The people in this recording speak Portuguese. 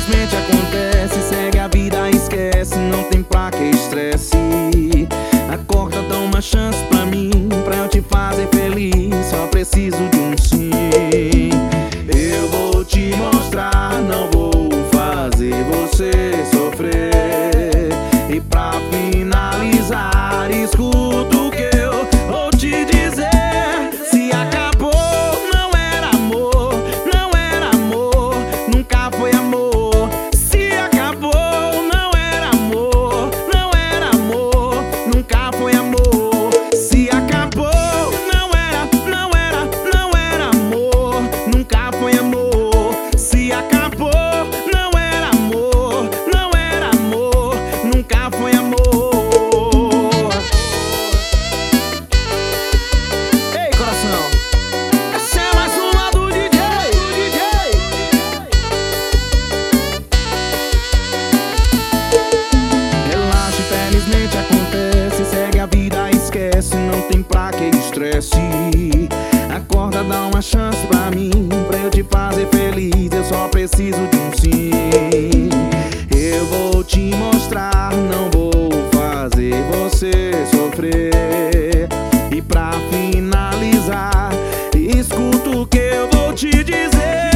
infelizmente acontece. Segue a vida, esquece, não tem pra que estresse. Acorda, dá uma chance pra mim, pra eu te fazer feliz. Só preciso de um sim. Eu vou te mostrar, não vou fazer você sofrer. E pra finalizar, escuta o que eu vou te dizer. Se acabou, não era amor, não era amor, nunca foi amor. Se acabou, não era amor, não era amor, nunca foi amor. Se acabou, não era amor, nunca foi amor. Se acabou, não era amor, não era amor, nunca foi amor. Ei, coração, essa é mais uma do DJ. Relaxa, infelizmente acontece. Segue a vida, esquece, não tem pra que estresse. Acorda, dá uma chance pra mim, pra eu te fazer feliz. Eu só preciso de um sim. Eu vou te mostrar, não vou fazer você sofrer. E pra finalizar, escuta o que eu vou te dizer.